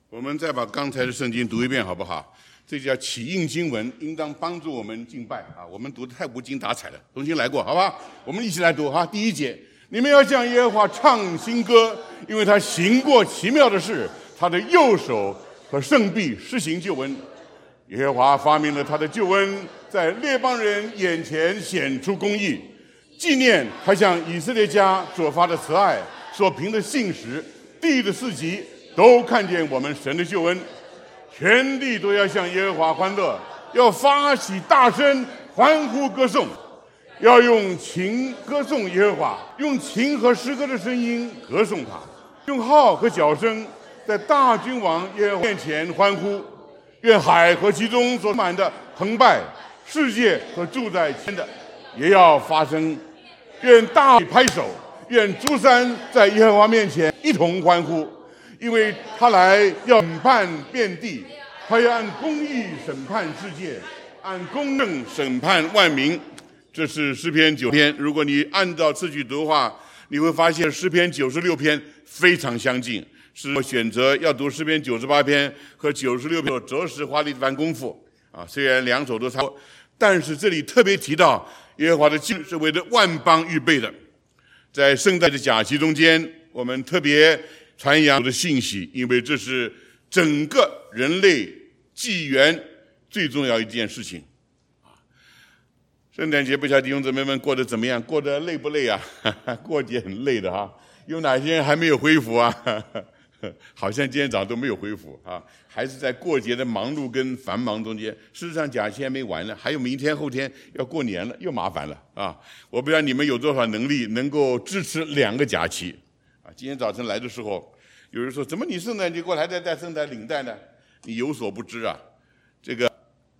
我们再把刚才的圣经读一遍，好不好？这叫起应经文，应当帮助我们敬拜啊！我们读的太无精打采了，重新来过，好吧？我们一起来读哈。第一节，你们要向耶和华唱新歌，因为他行过奇妙的事，他的右手和圣臂施行救恩。耶和华发明了他的救恩，在列邦人眼前显出公义，纪念他向以色列家所发的慈爱，所凭的信实，地的四极都看见我们神的救恩。全地都要向耶和华欢乐，要发起大声欢呼歌颂，要用琴歌颂耶和华，用琴和诗歌的声音歌颂他，用号和角声在大君王耶和华面前欢呼。愿海和其中所满的澎湃，世界和住在其间的也要发声。愿大地拍手，愿诸山在耶和华面前一同欢呼。因为他来要审判遍地，他要按公义审判世界，按公正审判万民。这是诗篇9篇，如果你按照次序读的话，你会发现诗篇96篇非常相近。是我选择要读诗篇98篇和96篇，着实花了一番功夫啊。虽然两首都差不多，但是这里特别提到耶和华的救是为了万邦预备的。在圣诞的假期中间，我们特别传扬的信息，因为这是整个人类纪元最重要一件事情。圣诞节不晓得弟兄姊妹们过得怎么样？过得累不累啊？过节很累的哈。有哪些人还没有恢复啊？好像今天早上都没有恢复啊，还是在过节的忙碌跟繁忙中间。事实上假期还没完呢，还有明天后天要过年了，又麻烦了啊！我不知道你们有多少能力能够支持2个假期啊。今天早晨来的时候，有人说怎么你圣诞节过来还在戴圣诞领带呢？你有所不知啊，这个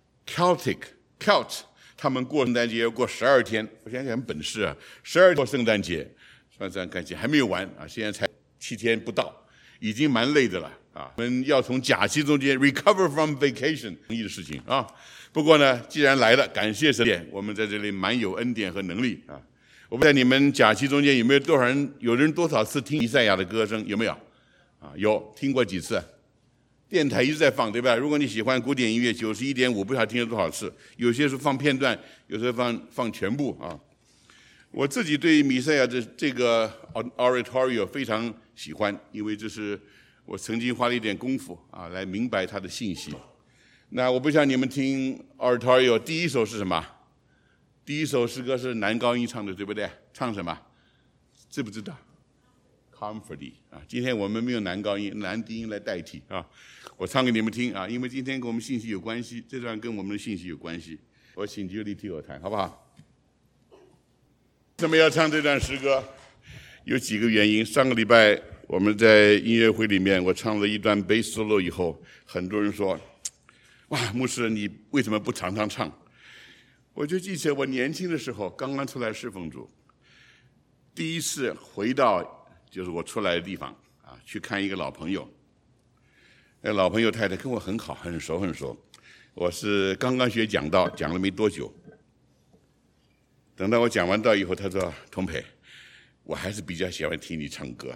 Celt 他们过圣诞节要过12天，我想想很本事啊，12天过圣诞节，算算看起还没有完啊，现在才7天不到。已经蛮累的了啊！我们要从假期中间 recover from vacation 容易的事情啊。不过呢，既然来了，感谢神，我们在这里蛮有恩典和能力啊。我不知道你们假期中间有没有多少人，有人多少次听以赛亚的歌声？有没有？啊，有听过几次？电台一直在放，对吧？如果你喜欢古典音乐，91.5不晓得听了多少次。有些是放片段，有时候放全部啊。我自己对弥赛亚的这个 oratorio 非常喜欢，因为这是我曾经花了一点功夫啊来明白他的信息。那我不像你们听 oratorio 第一首是什么？第一首诗歌是男高音唱的，对不对？唱什么？知不知道 ？Comforty 啊，今天我们没有男高音，男低音来代替啊。我唱给你们听啊，因为今天跟我们信息有关系，这段跟我们的信息有关系。我请Julie替我弹，好不好？为什么要唱这段诗歌？有几个原因。上个礼拜我们在音乐会里面，我唱了一段 bass solo 以后，很多人说：“哇，牧师，你为什么不常常唱？”我就记起我年轻的时候，刚刚出来侍奉主，第一次回到就是我出来的地方啊，去看一个老朋友。那老朋友太太跟我很好，很熟。我是刚刚学讲道，讲了没多久。等到我讲完道以后，他说：“童培，我还是比较喜欢听你唱歌。”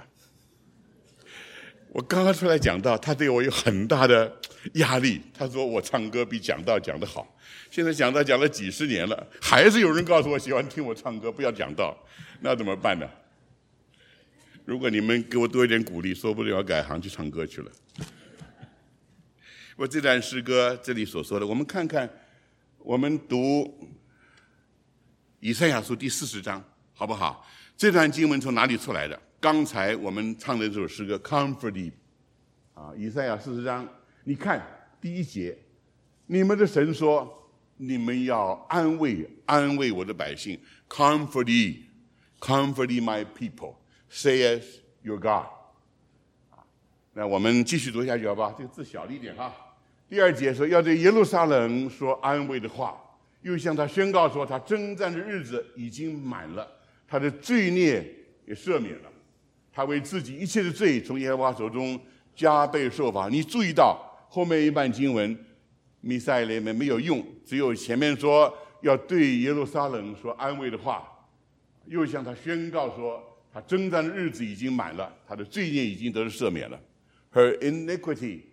我刚刚出来讲道，他对我有很大的压力。他说我唱歌比讲道讲得好。现在讲道讲了几十年了，还是有人告诉我喜欢听我唱歌，不要讲道，那怎么办呢？如果你们给我多一点鼓励，说不定要改行去唱歌去了。我这段诗歌这里所说的，我们看看，我们读以赛亚书第40章，好不好？这段经文从哪里出来的？刚才我们唱的这首诗歌 Comforty 啊，以赛亚40章，你看第1节，你们的神说，你们要安慰我的百姓 Comforty my people saith your God。 那我们继续读下去好不好？这个字小了一点哈。第2节说，要对耶路撒冷说安慰的话，又向他宣告说，他征战的日子已经满了，他的罪孽也赦免了，他为自己一切的罪从耶和华手中加倍受罚。你注意到后面一半经文，弥赛亚们没有用，只有前面说要对耶路撒冷说安慰的话，又向他宣告说，他征战的日子已经满了，他的罪孽已经得了赦免了。Her iniquity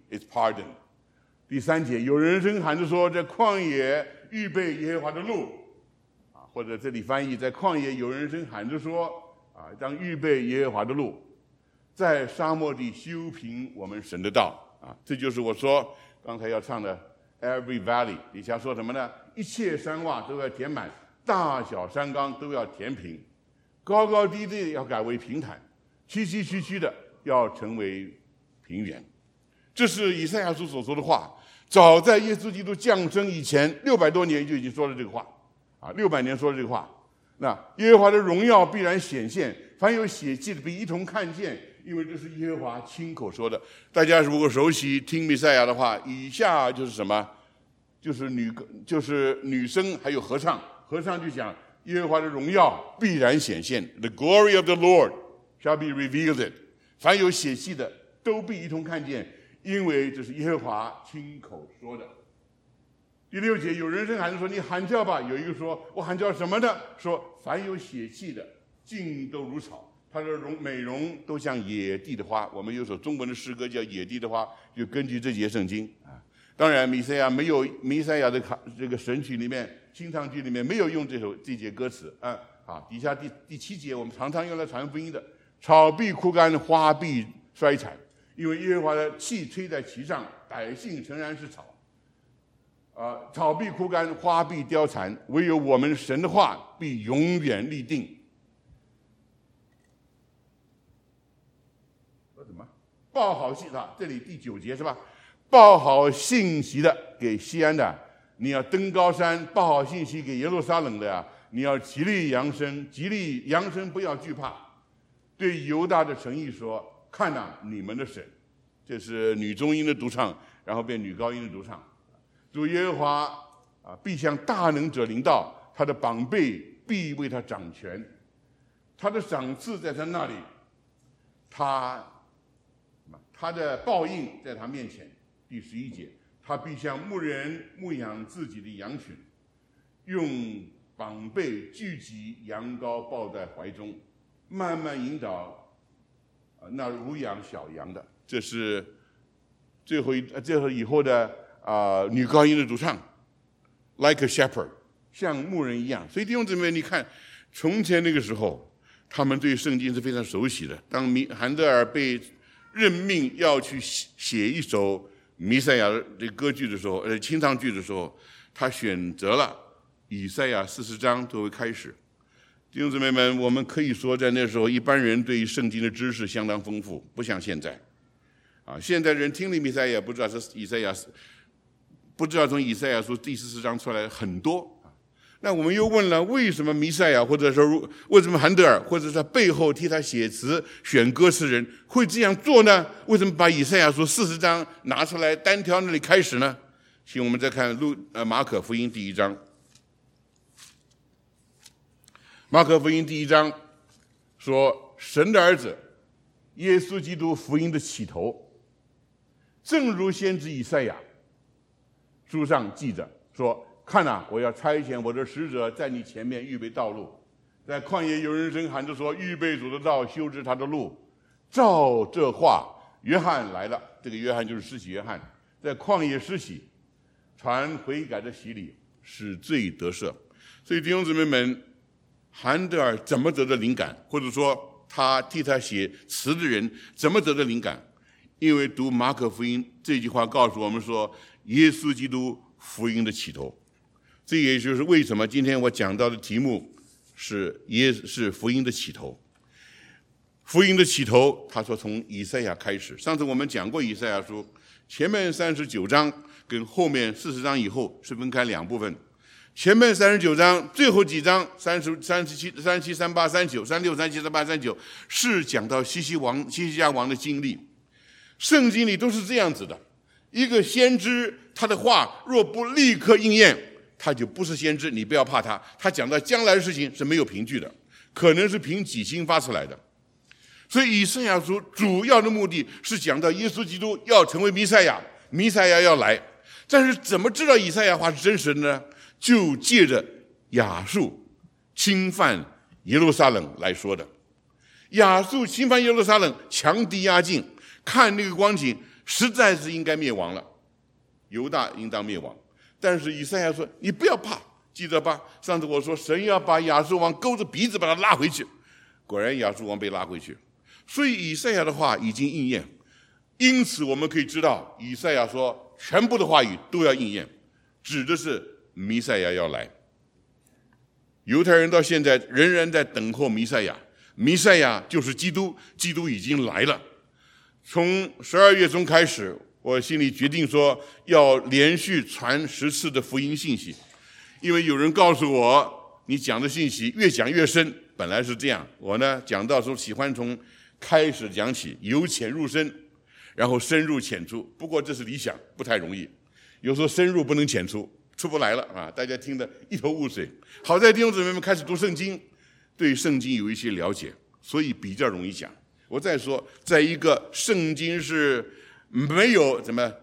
is pardon。第3节，有人声喊着说，在旷野预备耶和华的路，或者这里翻译，在旷野有人声喊着说，当预备耶和华的路，在沙漠地修平我们神的道。这就是我说刚才要唱的 Every Valley 底下说什么呢？一切山洼都要填满，大小山冈都要填平，高高低低要改为平坦，崎崎岖岖的要成为平原。这是以赛亚书所说的话，早在耶稣基督降生以前600多年就已经说了这个话，600年说了这个话。那耶和华的荣耀必然显现，凡有血气的必一同看见，因为这是耶和华亲口说的。大家如果熟悉听弥赛亚的话，以下就是什么？就是女生还有合唱，合唱就讲耶和华的荣耀必然显现 ，The glory of the Lord shall be revealed。凡有血气的都必一同看见，因为这是耶和华亲口说的。第6节，有人声喊着说：“你喊叫吧！”有一个说：“我喊叫什么呢？”说：“凡有血气的，尽都如草，它的美容都像野地的花。”我们有首中文的诗歌叫《野地的花》，就根据这节圣经当然，弥赛亚的这个神曲里面、清唱剧里面没有用这节歌词底下第7节，我们常常用来传福音的：“草必枯干，花必衰残，因为耶和华的气吹在其上，百姓诚然是草。”草必枯干，花必凋残，唯有我们神的话必永远立定。说什么？报好信这里第9节是吧？报好信息的给西安的，你要登高山；报好信息给耶路撒冷的你要极力扬声，不要惧怕。对犹大的诚意说：“看你们的神。”这是女中音的独唱，然后变女高音的独唱。主耶和华必向大能者临到，他的膀臂必为他掌权，他的赏赐在他那里，他的报应在他面前。第11节，他必像牧人牧养自己的羊群，用膀臂聚集羊羔抱在怀中，慢慢引导那乳养小羊的。这是最后以后的女高音的主唱 ，like a shepherd， 像牧人一样。所以弟兄姊妹，你看，从前那个时候，他们对圣经是非常熟悉的。当韩德尔被任命要去写一首弥赛亚的歌剧的时候，清唱剧的时候，他选择了以赛亚40章作为开始。弟兄姊妹们，我们可以说，在那时候，一般人对于圣经的知识相当丰富，不像现在。现在人听了弥赛亚，不知道是以赛亚，不知道从以赛亚书第14章出来很多。那我们又问了，为什么弥赛亚，或者说为什么韩德尔，或者是背后替他写词、选歌词人会这样做呢？为什么把以赛亚书40章拿出来单挑那里开始呢？请我们再看马可福音第1章。马可福音第1章说，神的儿子耶稣基督福音的起头，正如先知以赛亚书上记着说：“看我要差遣我的使者在你前面预备道路，在旷野有人声喊着说：预备主的道，修直他的路。”照这话，约翰来了。这个约翰就是施洗约翰，在旷野施洗，传悔改的洗礼，使罪得赦。所以弟兄姊妹们，韩德尔怎么得的灵感，或者说他替他写词的人怎么得的灵感？因为读马可福音这句话告诉我们说，耶稣基督福音的起头。这也就是为什么今天我讲到的题目是福音的起头。福音的起头，他说从以赛亚开始。上次我们讲过以赛亚书，前面39章跟后面40章以后是分开2部分。前面39章最后几章37、38、39、36、37、38、39是讲到西西家王的经历。圣经里都是这样子的，一个先知他的话若不立刻应验，他就不是先知，你不要怕他。他讲到将来的事情是没有凭据的，可能是凭己心发出来的。所以以赛亚书主要的目的是讲到耶稣基督要成为弥赛亚，弥赛亚要来。但是怎么知道以赛亚话是真实的呢？就借着亚述侵犯耶路撒冷来说的。亚述侵犯耶路撒冷，强敌压境，看那个光景， 实在是应该灭亡了，犹大应当灭亡。但是以赛亚说：“你不要怕，记得吧？上次我说神要把亚述王勾着鼻子把他拉回去，果然亚述王被拉回去。所以以赛亚的话已经应验。因此我们可以知道，以赛亚说全部的话语都要应验，指的是弥赛亚要来。犹太人到现在仍然在等候弥赛亚，弥赛亚就是基督，基督已经来了。从12月中开始，我心里决定说要连续传10次的福音信息，因为有人告诉我，你讲的信息越讲越深。本来是这样，我呢讲到时候喜欢从开始讲起，由浅入深，然后深入浅出。不过这是理想，不太容易。有时候深入不能浅出，出不来了啊！大家听得一头雾水。好在弟兄姊妹们开始读圣经，对圣经有一些了解，所以比较容易讲。我再说，在一个圣经是没有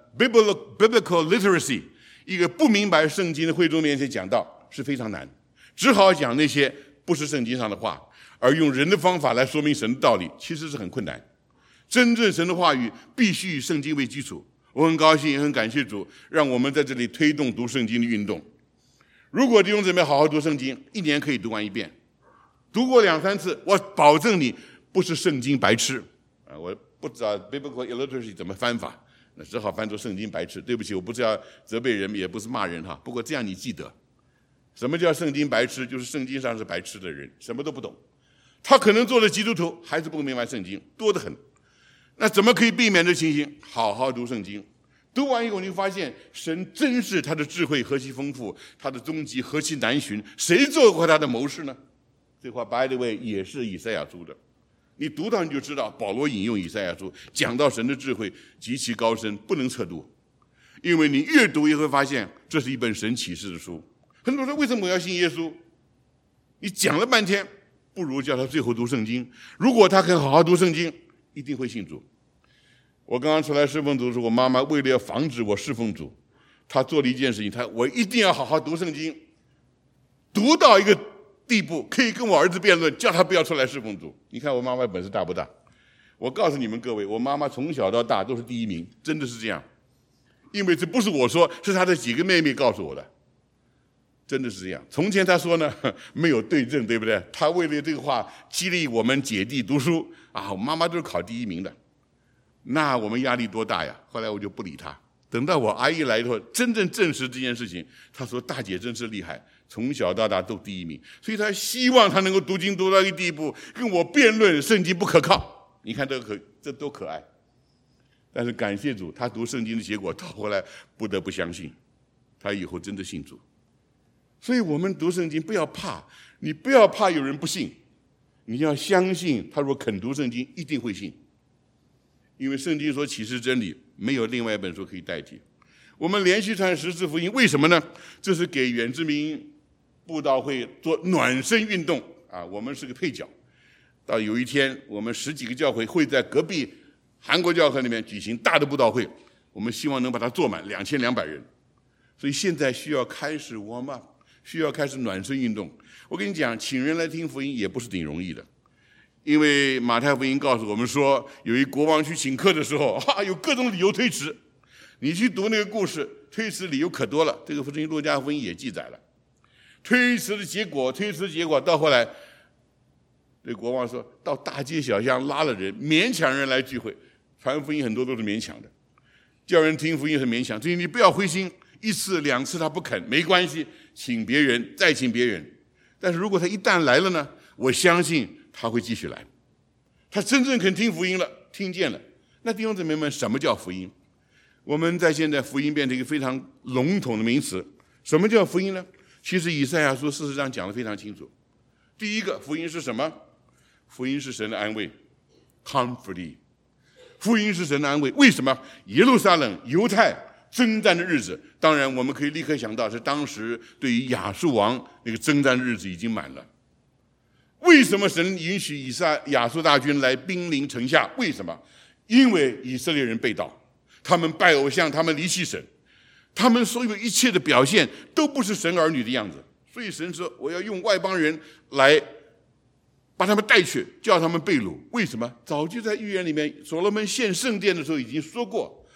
biblical literacy， 一个不明白圣经的会众面前讲道是非常难，只好讲那些不是圣经上的话，而用人的方法来说明神的道理，其实是很困难。真正神的话语必须以圣经为基础。我很高兴，也很感谢主，让我们在这里推动读圣经的运动。如果弟兄姊妹好好读圣经，一年可以读完一遍，读过2、3次，我保证你不是圣经白痴啊！我不知道 biblical illiteracy 怎么翻法，那只好翻作圣经白痴。对不起，我不是要责备人，也不是骂人哈。不过这样你记得，什么叫圣经白痴？就是圣经上是白痴的人，什么都不懂。他可能做了基督徒，还是不明白圣经，多得很。那怎么可以避免这情形？好好读圣经，读完以后你会发现，神真是他的智慧何其丰富，他的踪迹何其难寻，谁做过他的谋士呢？这话 by the way 也是以赛亚书的，你读到你就知道，保罗引用以赛亚书，讲到神的智慧极其高深，不能测度。因为你越读也会发现，这是一本神启示的书。很多人说，为什么我要信耶稣？你讲了半天，不如叫他最后读圣经。如果他肯好好读圣经，一定会信主。我刚刚出来侍奉主的时候，我妈妈为了要防止我侍奉主，她做了一件事情，我一定要好好读圣经，读到一个地步，可以跟我儿子辩论，叫他不要出来侍奉主。你看我妈妈本事大不大？我告诉你们各位，我妈妈从小到大都是第1名，真的是这样。因为这不是我说，是她的几个妹妹告诉我的，真的是这样。从前她说呢，没有对证，对不对？她为了这个话激励我们姐弟读书啊，我妈妈都是考第1名的。那我们压力多大呀？后来我就不理她。等到我阿姨来以后，真正证实这件事情，她说大姐真是厉害，从小到大都第1名。所以她希望她能够读经读到一个地步，跟我辩论圣经不可靠。你看这多可爱。但是感谢主，她读圣经的结果到后来不得不相信，她以后真的信主。所以我们读圣经不要怕，你不要怕有人不信，你要相信他如果肯读圣经一定会信。因为圣经说启示真理，没有另外一本书可以代替。我们连续传10次福音，为什么呢？这是给远之民布道会做暖身运动啊，我们是个配角。到有一天，我们10几个教会会在隔壁韩国教会里面举行大的布道会，我们希望能把它坐满2200人。所以现在需要开始 warm up， 需要开始暖身运动。我跟你讲，请人来听福音也不是挺容易的。因为马太福音告诉我们说，有一国王去请客的时候，有各种理由推迟。你去读那个故事，推迟理由可多了。这个福音路加福音也记载了，推迟的结果到后来，这国王说到大街小巷拉了人，勉强人来聚会。传福音很多都是勉强的，叫人听福音很勉强。所以你不要灰心，1次2次他不肯没关系，请别人再请别人。但是如果他一旦来了呢，我相信他会继续来，他真正肯听福音了，听见了。那弟兄姊妹们，什么叫福音？我们在现在福音变成一个非常笼统的名词。什么叫福音呢？其实以赛亚书事实上讲得非常清楚。第一个，福音是什么？福音是神的安慰 ，comforting。福音是神的安慰，为什么？耶路撒冷、犹太征战的日子，当然我们可以立刻想到是当时对于亚述王那个征战的日子已经满了。为什么神允许亚述大军来兵临城下？为什么？因为以色列人背道，他们拜偶像，他们离弃神，他们所有一切的表现都不是神儿女的样子。所以神说，我要用外邦人来把他们带去，叫他们被掳。为什么？早就在预言里面，所罗门献圣殿的时候已经说过，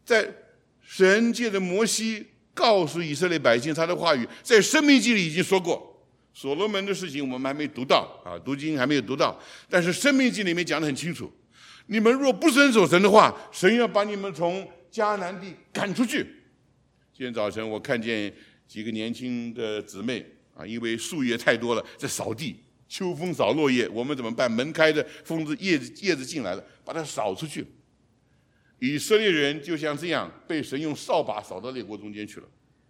在神借着摩西告诉以色列百姓他的话语，在申命记里已经说过。所罗门的事情我们还没读到啊，读经还没有读到，但是申命记里面讲得很清楚，你们若不遵守神的话，神要把你们从迦南地赶出去。今天早晨我看见几个年轻的姊妹啊，因为树叶太多了，在扫地，秋风扫落叶，我们怎么办？门开着，风子叶子进来了，把它扫出去。以色列人就像这样被神用扫把扫到列国中间去了，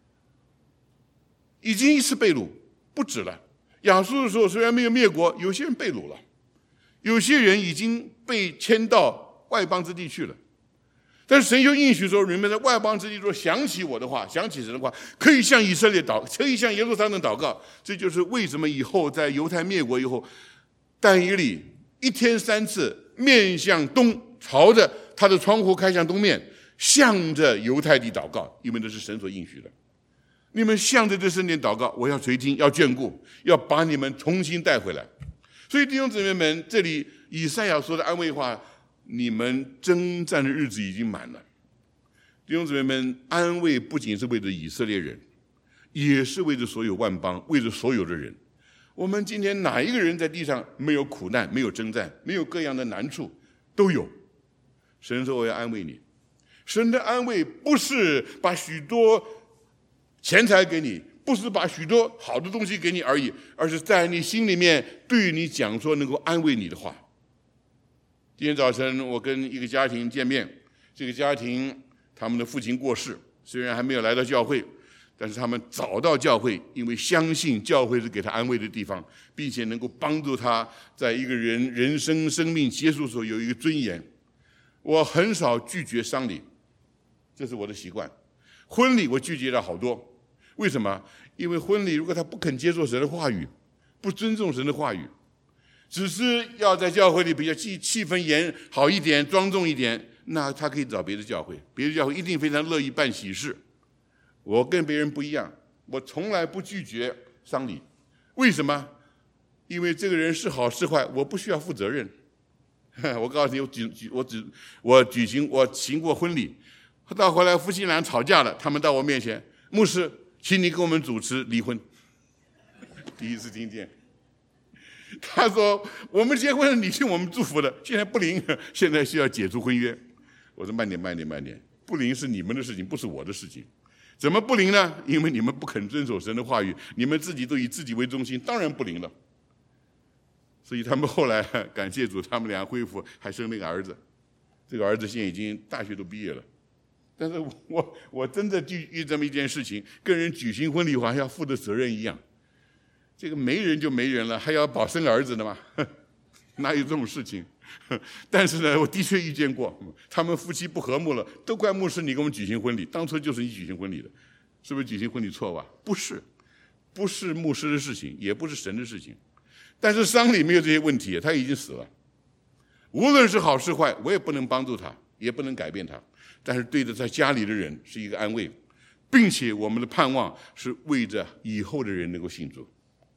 已经一次被掳，不止了。亚述的时候虽然没有灭国，有些人被掳了，有些人已经被迁到外邦之地去了。但是神又应许说，你们在外邦之地若想起我的话，想起神的话，可以向以色列可以向耶路撒冷祷告。这就是为什么以后在犹太灭国以后，但以理一天3次面向东，朝着他的窗户开向东面，向着犹太地祷告，因为这是神所应许的。你们向着这圣殿祷告，我要垂听，要眷顾，要把你们重新带回来。所以弟兄姊妹们，这里以赛亚说的安慰话，你们征战的日子已经满了。弟兄姊妹们，安慰不仅是为着以色列人，也是为着所有万邦，为着所有的人。我们今天哪一个人在地上没有苦难，没有征战，没有各样的难处？都有。神说我要安慰你。神的安慰不是把许多钱财给你，不是把许多好的东西给你而已，而是在你心里面对你讲说能够安慰你的话。今天早晨我跟一个家庭见面，这个家庭他们的父亲过世，虽然还没有来到教会，但是他们早到教会，因为相信教会是给他安慰的地方，并且能够帮助他在一个人生命结束的时候有一个尊严。我很少拒绝丧礼，这是我的习惯。婚礼我拒绝了好多。为什么？因为婚礼如果他不肯接受神的话语，不尊重神的话语，只是要在教会里比较气氛好一点，庄重一点，那他可以找别的教会，别的教会一定非常乐意办喜事。我跟别人不一样，我从来不拒绝丧礼。为什么？因为这个人是好是坏，我不需要负责任。我告诉你，我行过婚礼，到后来夫妻俩吵架了，他们到我面前，牧师，请你给我们主持离婚。第一次听见，他说我们结婚了，你是我们祝福的，现在不灵，现在需要解除婚约。我说慢点，不灵是你们的事情，不是我的事情。怎么不灵呢？因为你们不肯遵守神的话语，你们自己都以自己为中心，当然不灵了。所以他们后来感谢主，他们俩恢复，还生了一个儿子。这个儿子现在已经大学都毕业了。但是我真的遇这么一件事情，跟人举行婚礼好像要负的责任一样。这个没人就没人了，还要保生儿子的吗？哪有这种事情？但是呢，我的确遇见过，他们夫妻不和睦了，都怪牧师你给我们举行婚礼，当初就是你举行婚礼的，是不是举行婚礼错误啊？不是，不是牧师的事情，也不是神的事情。但是丧礼没有这些问题，他已经死了。无论是好是坏，我也不能帮助他，也不能改变他。但是对着在家里的人是一个安慰，并且我们的盼望是为着以后的人能够信主。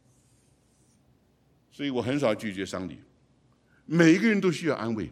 所以我很少拒绝丧礼，每一个人都需要安慰。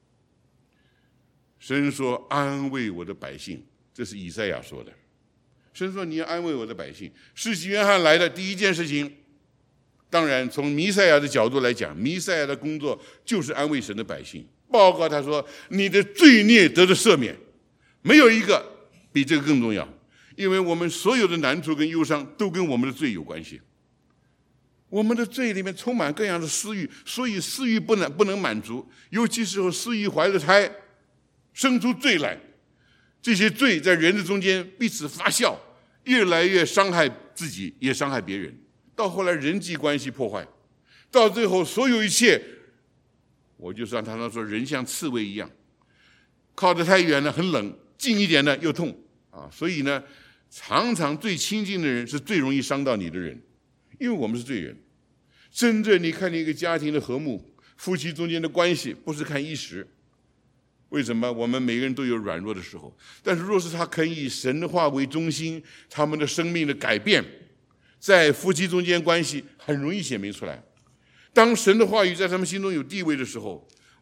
神说安慰我的百姓，这是以赛亚说的。神说你要安慰我的百姓。施洗约翰来的第一件事情，当然从弥赛亚的角度来讲，弥赛亚的工作就是安慰神的百姓，报告他说你的罪孽得了赦免。没有一个比这个更重要，因为我们所有的难处跟忧伤都跟我们的罪有关系。我们的罪里面充满各样的私欲，所以私欲不能满足，尤其是私欲怀了胎，生出罪来。这些罪在人的中间彼此发酵，越来越伤害自己，也伤害别人。到后来人际关系破坏，到最后所有一切，我就像他说，人像刺猬一样，靠得太远了很冷，近一点呢又痛啊！所以呢，常常最亲近的人是最容易伤到你的人，因为我们是罪人。真正你看见一个家庭的和睦，夫妻中间的关系，不是看一时。为什么？我们每个人都有软弱的时候，但是若是他肯以神的话为中心，他们的生命的改变，在夫妻中间关系很容易显明出来。当神的话语在他们心中有地位的时候，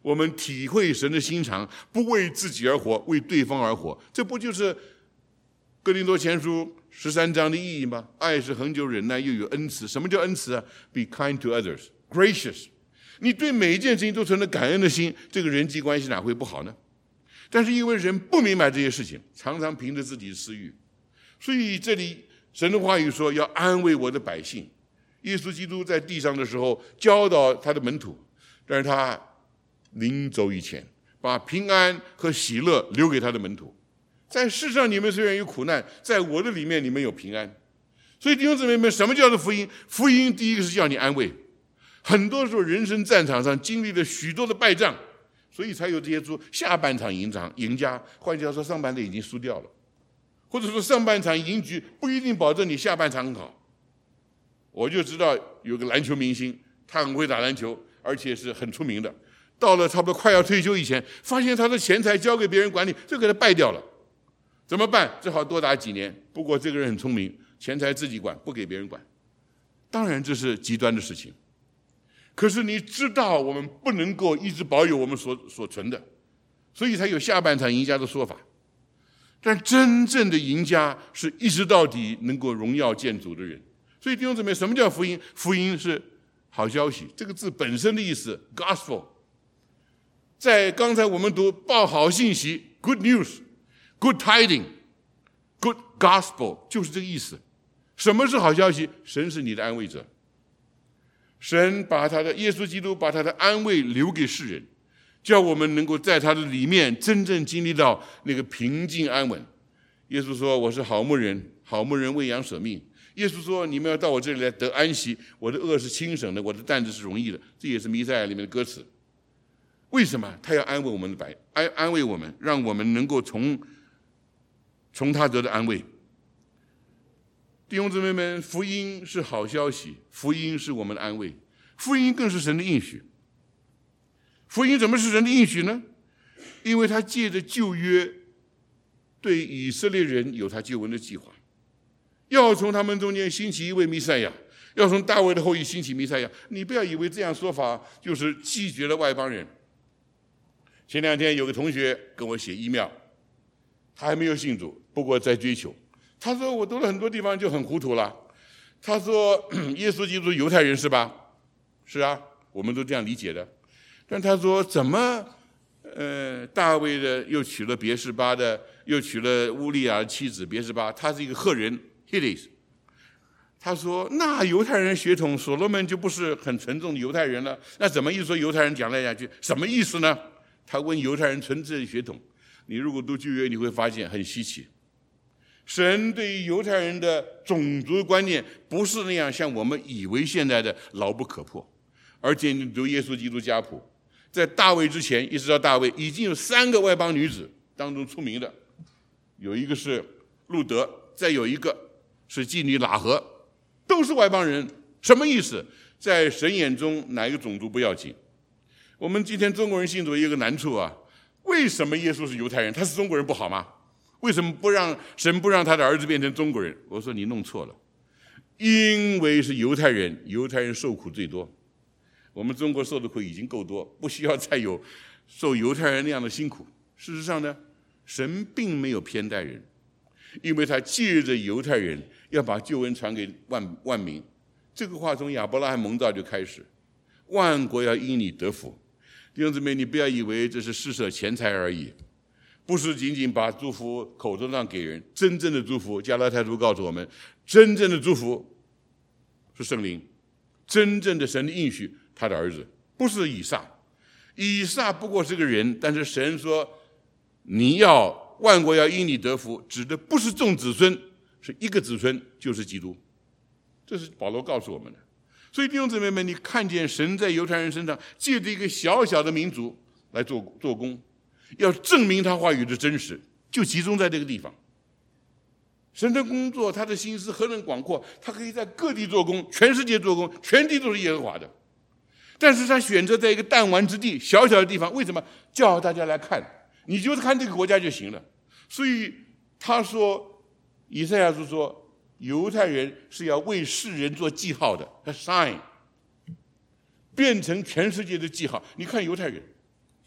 我们体会神的心肠，不为自己而活，为对方而活。这不就是哥林多前书13章的意义吗？爱是恒久忍耐，又有恩慈。什么叫恩慈啊？ Be kind to others, gracious。 你对每一件事情都存着感恩的心，这个人际关系哪会不好呢？但是因为人不明白这些事情，常常凭着自己的私欲，所以这里神的话语说要安慰我的百姓。耶稣基督在地上的时候教导他的门徒，但是他临走以前把平安和喜乐留给他的门徒。在世上你们虽然有苦难，在我的里面你们有平安。所以弟兄姊妹们，什么叫做福音？福音第一个是叫你安慰。很多时候人生战场上经历了许多的败仗，所以才有这些说下半场赢家，换句话说上半场已经输掉了，或者说上半场赢局不一定保证你下半场很好。我就知道有个篮球明星，他很会打篮球，而且是很出名的，到了差不多快要退休以前，发现他的钱财交给别人管理，就给他败掉了。怎么办？只好多打几年。不过这个人很聪明，钱财自己管，不给别人管。当然这是极端的事情，可是你知道我们不能够一直保有我们所存的，所以才有下半场赢家的说法。但真正的赢家是一直到底能够荣耀见主的人。所以弟兄姊妹，什么叫福音？福音是好消息，这个字本身的意思 gospel， 在刚才我们读报好信息 good news， good tiding， good gospel 就是这个意思。什么是好消息？神是你的安慰者，神把耶稣基督把他的安慰留给世人，叫我们能够在他的里面真正经历到那个平静安稳。耶稣说我是好牧人，好牧人为羊舍命。耶稣说你们要到我这里来得安息，我的轭是轻省的，我的担子是容易的。这也是弥赛亚里面的歌词。为什么他要安慰我们安慰我们，让我们能够从他得的安慰。弟兄姊妹们，福音是好消息，福音是我们的安慰，福音更是神的应许。福音怎么是神的应许呢？因为他借着旧约对以色列人有他救恩的计划，要从他们中间兴起一位弥赛亚，要从大卫的后裔兴起弥赛亚。你不要以为这样说法就是弃绝了外邦人。前2天有个同学跟我写 email， 他还没有信主，不过在追求。他说我读了很多地方就很糊涂了。他说耶稣基督犹太人是吧？是啊，我们都这样理解的。但他说怎么大卫的又娶了别是巴的，又娶了乌利亚的妻子别是巴，他是一个赫人 Hittis。 他说那犹太人血统所罗门就不是很纯正的犹太人了，那怎么一说犹太人讲来讲去什么意思呢？他问犹太人纯正的血统，你如果读旧约你会发现很稀奇。神对于犹太人的种族观念不是那样像我们以为现在的牢不可破，而且你读耶稣基督家谱，在大卫之前一直到大卫已经有3个外邦女子当中出名的，有一个是路德，再有一个是妓女喇合，都是外邦人。什么意思？在神眼中哪一个种族不要紧。我们今天中国人信主有一个难处啊，为什么耶稣是犹太人，他是中国人不好吗？为什么神不让他的儿子变成中国人？我说你弄错了，因为是犹太人，犹太人受苦最多。我们中国受的苦已经够多，不需要再有受犹太人那样的辛苦。事实上呢，神并没有偏待人，因为他借着犹太人要把救恩传给万民。这个话从亚伯拉罕蒙召就开始，万国要因你得福。弟兄姊妹，你不要以为这是施舍钱财而已，不是仅仅把祝福口头上给人。真正的祝福，加拉太书告诉我们，真正的祝福是圣灵，真正的神的应许，他的儿子，不是以撒。以撒不过是个人，但是神说你要万国要因你得福，指的不是众子孙，是一个子孙，就是基督。这是保罗告诉我们的。所以弟兄姊妹们，你看见神在犹太人身上借着一个小小的民族来做工，要证明他话语的真实，就集中在这个地方。神的工作，他的心思何等广阔，他可以在各地做工，全世界做工，全地都是耶和华的。但是他选择在一个弹丸之地，小小的地方，为什么？叫大家来看，你就看这个国家就行了。所以他说，以赛亚书说，犹太人是要为世人做记号的 ，a sign， 变成全世界的记号。你看犹太人，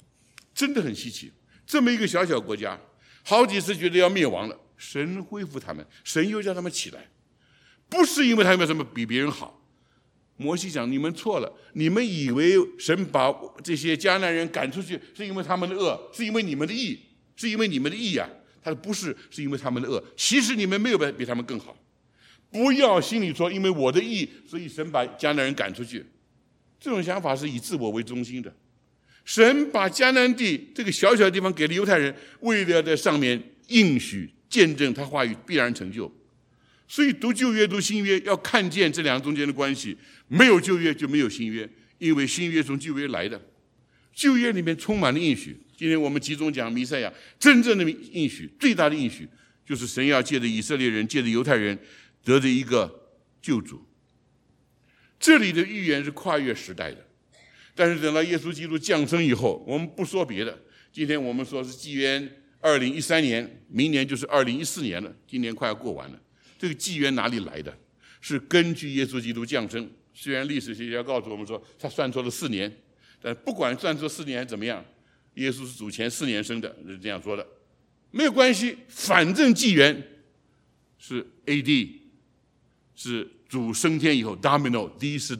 真的很稀奇。这么一个小小国家，好几次觉得要灭亡了，神恢复他们，神又叫他们起来，不是因为他们什么比别人好。摩西讲，你们错了，你们以为神把这些迦南人赶出去是因为他们的恶，是因为你们的义，是因为你们的义啊。他说不是，是因为他们的恶。其实你们没有比他们更好。不要心里说因为我的义，所以神把迦南人赶出去，这种想法是以自我为中心的。神把迦南地这个小小的地方给了犹太人，为了在上面应许见证他话语必然成就。所以读旧约读新约要看见这两中间的关系，没有旧约就没有新约，因为新约从旧约来的，旧约里面充满了应许。今天我们集中讲弥赛亚，真正的应许，最大的应许就是神要借着以色列人，借着犹太人得着一个救主。这里的预言是跨越时代的，但是等到耶稣基督降生以后，我们不说别的，今天我们说是纪元2013年，明年就是2014年了，今年快要过完了。这个纪元哪里来的？是根据耶稣基督降生。虽然历史学家告诉我们说他算错了4年，但不管算错4年还怎么样，耶稣是主前4年生的，是这样说的，没有关系，反正纪元是 AD， 是主升天以后 ，Domino， 是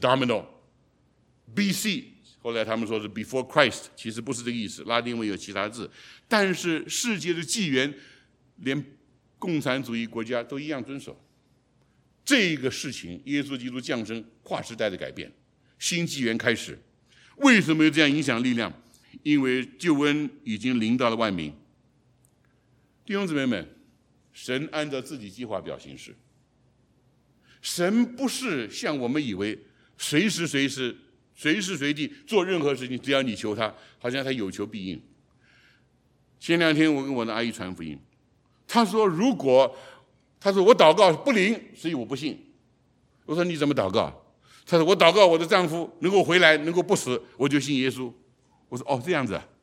Domino，BC， 后来他们说是 Before Christ， 其实不是这个意思，拉丁文有其他字，但是世界的纪元连共产主义国家都一样遵守。这个事情，耶稣基督降生，跨时代的改变，新纪元开始。为什么有这样影响力量？因为救恩已经临到了万民。弟兄姊妹们，神按照自己计划表行事。神不是像我们以为随时随地做任何事情，只要你求他，好像他有求必应。前2天我跟我的阿姨传福音，她说我祷告不灵，所以我不信。我说你怎么祷告？她说我祷告我的丈夫能够回来，能够不死，我就信耶稣。我说哦，这样子啊。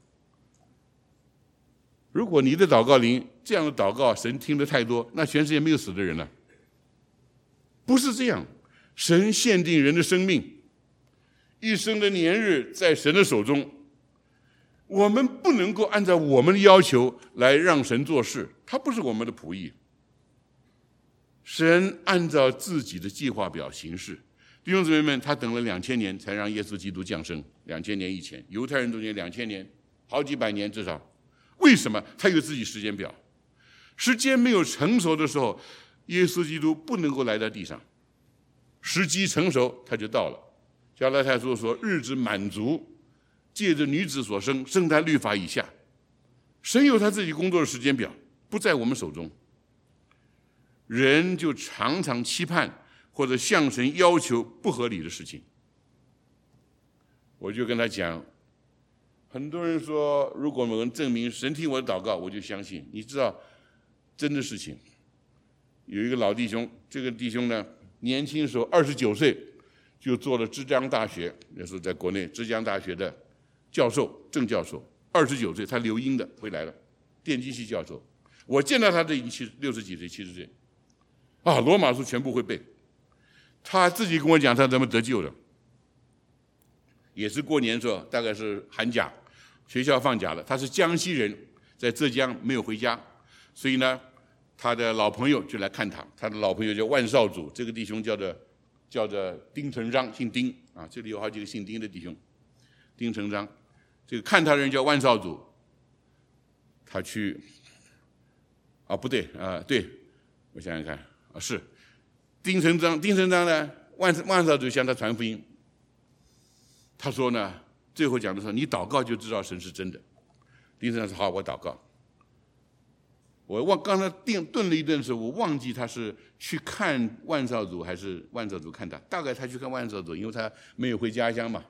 如果你的祷告灵，这样的祷告神听得太多，那全世界没有死的人了。不是这样，神限定人的生命，一生的年日在神的手中，我们不能够按照我们的要求来让神做事，他不是我们的仆役。神按照自己的计划表行事。弟兄姊妹们，他等了2000年才让耶稣基督降生，2000年以前，犹太人中间2000年，好几百年至少。为什么？他有自己时间表，时间没有成熟的时候，耶稣基督不能够来到地上，时机成熟他就到了。加拉太书说日子满足，借着女子所生，生在律法以下。神有他自己工作的时间表，不在我们手中。人就常常期盼或者向神要求不合理的事情。我就跟他讲，很多人说如果我们证明神听我的祷告，我就相信。你知道真的事情，有一个老弟兄，这个弟兄呢年轻时候29岁就做了浙江大学，那时候在国内浙江大学的教授，正教授，29岁他留英的回来了，电机系教授。我见到他都已经60几岁70岁罗马书全部会背。他自己跟我讲他怎么得救的，也是过年的时候，大概是寒假，学校放假了，他是江西人，在浙江没有回家，所以呢他的老朋友就来看他，他的老朋友叫万少主，这个弟兄叫做丁成章，姓丁啊，这里有好几个姓丁的弟兄，丁成章，这个看他的人叫万少主，他去不对对，我想想看是丁成章呢，万少主向他传福音，他说呢，最后讲的说你祷告就知道神是真的。丁成章说好，我祷告。我刚才顿了一顿的时候，我忘记他是去看万少主还是万少主看他，大概他去看万少主，因为他没有回家乡嘛。